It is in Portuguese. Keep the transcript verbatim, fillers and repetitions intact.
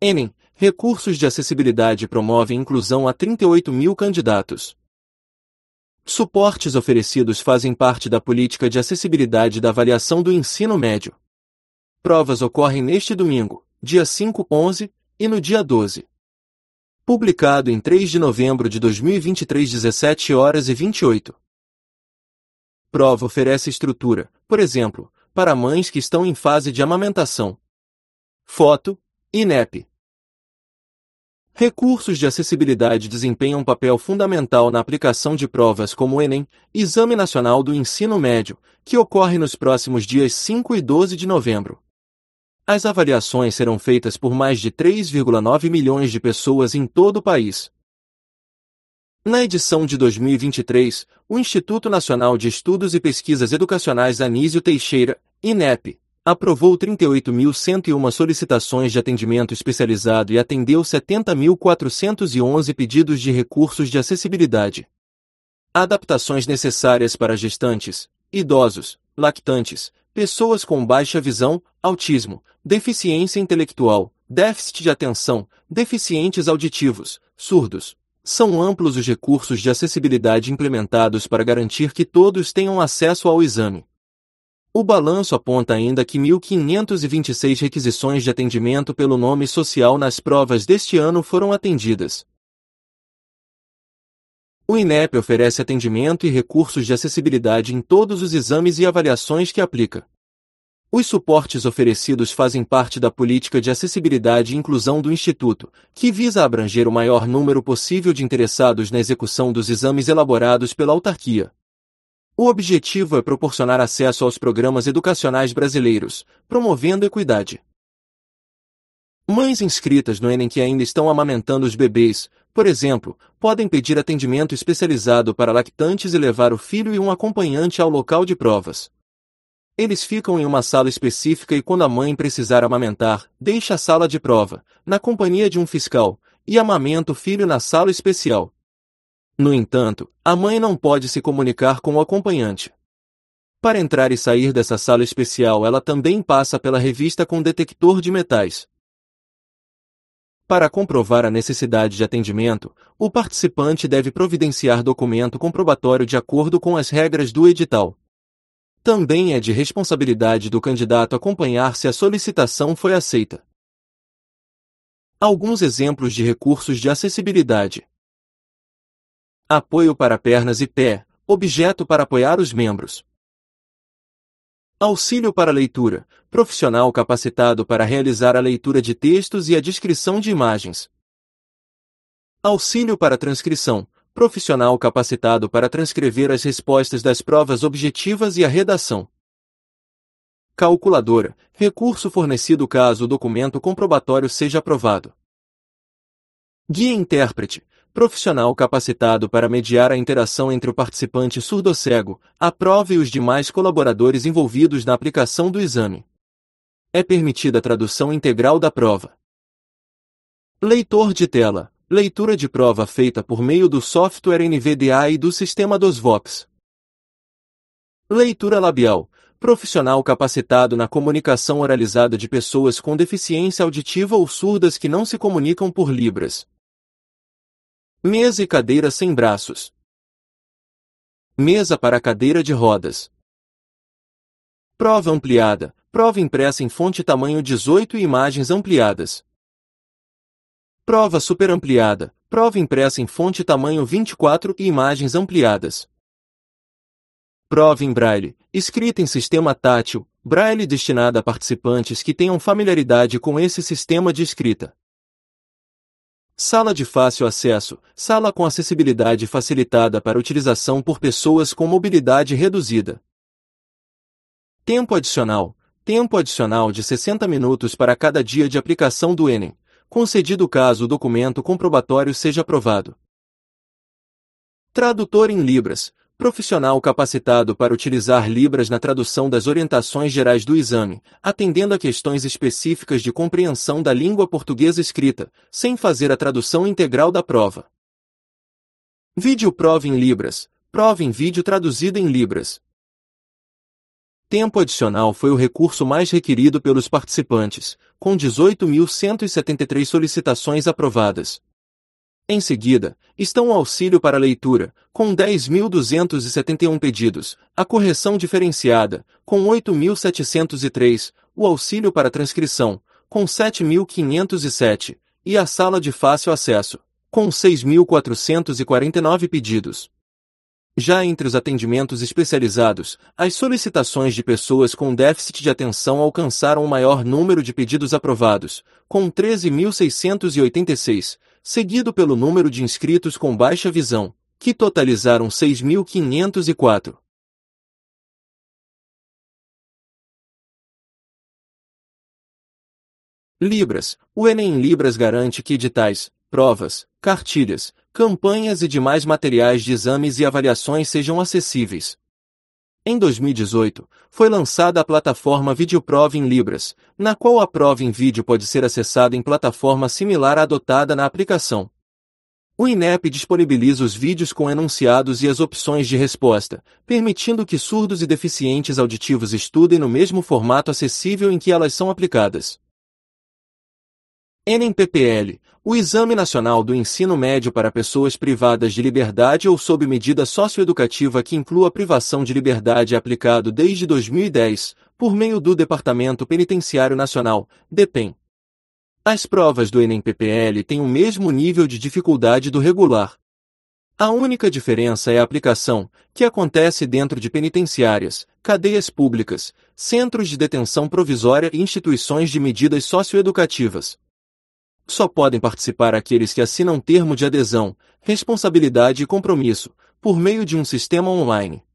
Enem, recursos de acessibilidade promovem inclusão a trinta e oito mil candidatos. Suportes oferecidos fazem parte da política de acessibilidade da avaliação do ensino médio. Provas ocorrem neste domingo, dia cinco, onze, e no dia doze. Publicado em três de novembro de dois mil e vinte e três, dezessete horas e vinte e oito. Prova oferece estrutura, por exemplo, para mães que estão em fase de amamentação. Foto, I N E P. Recursos de acessibilidade desempenham um papel fundamental na aplicação de provas como o Enem, Exame Nacional do Ensino Médio, que ocorre nos próximos dias cinco e doze de novembro. As avaliações serão feitas por mais de três vírgula nove milhões de pessoas em todo o país. Na edição de dois mil e vinte e três, o Instituto Nacional de Estudos e Pesquisas Educacionais Anísio Teixeira, I N E P, aprovou trinta e oito mil cento e uma solicitações de atendimento especializado e atendeu setenta mil quatrocentos e onze pedidos de recursos de acessibilidade. Adaptações necessárias para gestantes, idosos, lactantes, pessoas com baixa visão, autismo, deficiência intelectual, déficit de atenção, deficientes auditivos, surdos. São amplos os recursos de acessibilidade implementados para garantir que todos tenham acesso ao exame. O balanço aponta ainda que mil quinhentas e vinte e seis requisições de atendimento pelo nome social nas provas deste ano foram atendidas. O I N E P oferece atendimento e recursos de acessibilidade em todos os exames e avaliações que aplica. Os suportes oferecidos fazem parte da política de acessibilidade e inclusão do Instituto, que visa abranger o maior número possível de interessados na execução dos exames elaborados pela autarquia. O objetivo é proporcionar acesso aos programas educacionais brasileiros, promovendo equidade. Mães inscritas no Enem que ainda estão amamentando os bebês, por exemplo, podem pedir atendimento especializado para lactantes e levar o filho e um acompanhante ao local de provas. Eles ficam em uma sala específica e quando a mãe precisar amamentar, deixa a sala de prova, na companhia de um fiscal, e amamenta o filho na sala especial. No entanto, a mãe não pode se comunicar com o acompanhante. Para entrar e sair dessa sala especial, ela também passa pela revista com detector de metais. Para comprovar a necessidade de atendimento, o participante deve providenciar documento comprobatório de acordo com as regras do edital. Também é de responsabilidade do candidato acompanhar se a solicitação foi aceita. Alguns exemplos de recursos de acessibilidade. Apoio para pernas e pé, objeto para apoiar os membros. Auxílio para leitura, profissional capacitado para realizar a leitura de textos e a descrição de imagens. Auxílio para transcrição, profissional capacitado para transcrever as respostas das provas objetivas e a redação. Calculadora, recurso fornecido caso o documento comprobatório seja aprovado. Guia intérprete, profissional capacitado para mediar a interação entre o participante surdo-cego, a prova e os demais colaboradores envolvidos na aplicação do exame. É permitida a tradução integral da prova. Leitor de tela, leitura de prova feita por meio do software N V D A e do sistema DOSVox. Leitura labial, profissional capacitado na comunicação oralizada de pessoas com deficiência auditiva ou surdas que não se comunicam por libras. Mesa e cadeira sem braços. Mesa para cadeira de rodas. Prova ampliada, prova impressa em fonte tamanho dezoito e imagens ampliadas. Prova superampliada, prova impressa em fonte tamanho vinte e quatro e imagens ampliadas. Prova em braille, escrita em sistema tátil, braille destinada a participantes que tenham familiaridade com esse sistema de escrita. Sala de fácil acesso, sala com acessibilidade facilitada para utilização por pessoas com mobilidade reduzida. Tempo adicional, tempo adicional de sessenta minutos para cada dia de aplicação do Enem, concedido caso o documento comprobatório seja aprovado. Tradutor em Libras, profissional capacitado para utilizar Libras na tradução das orientações gerais do exame, atendendo a questões específicas de compreensão da língua portuguesa escrita, sem fazer a tradução integral da prova. Vídeo prova em Libras, prova em vídeo traduzida em Libras. tempo adicional foi o recurso mais requerido pelos participantes, com dezoito mil cento e setenta e três solicitações aprovadas. Em seguida, estão o auxílio para leitura, com dez mil duzentos e setenta e um pedidos, a correção diferenciada, com oito mil setecentos e três, o auxílio para transcrição, com sete mil quinhentos e sete, e a sala de fácil acesso, com seis mil quatrocentos e quarenta e nove pedidos. Já entre os atendimentos especializados, as solicitações de pessoas com déficit de atenção alcançaram o maior número de pedidos aprovados, com treze mil seiscentos e oitenta e seis, seguido pelo número de inscritos com baixa visão, que totalizaram seis mil quinhentos e quatro. Libras. O Enem em Libras garante que editais, provas, cartilhas, campanhas e demais materiais de exames e avaliações sejam acessíveis. Em dois mil e dezoito, foi lançada a plataforma Videoprova em Libras, na qual a prova em vídeo pode ser acessada em plataforma similar à adotada na aplicação. O INEP disponibiliza os vídeos com enunciados e as opções de resposta, permitindo que surdos e deficientes auditivos estudem no mesmo formato acessível em que elas são aplicadas. Enem P P L, o Exame Nacional do Ensino Médio para pessoas privadas de liberdade ou sob medida socioeducativa que inclua privação de liberdade é aplicado desde dois mil e dez, por meio do Departamento Penitenciário Nacional, DEPEN. As provas do Enem P P L têm o mesmo nível de dificuldade do regular. A única diferença é a aplicação, que acontece dentro de penitenciárias, cadeias públicas, centros de detenção provisória e instituições de medidas socioeducativas. Só podem participar aqueles que assinam termo de adesão, responsabilidade e compromisso, por meio de um sistema online.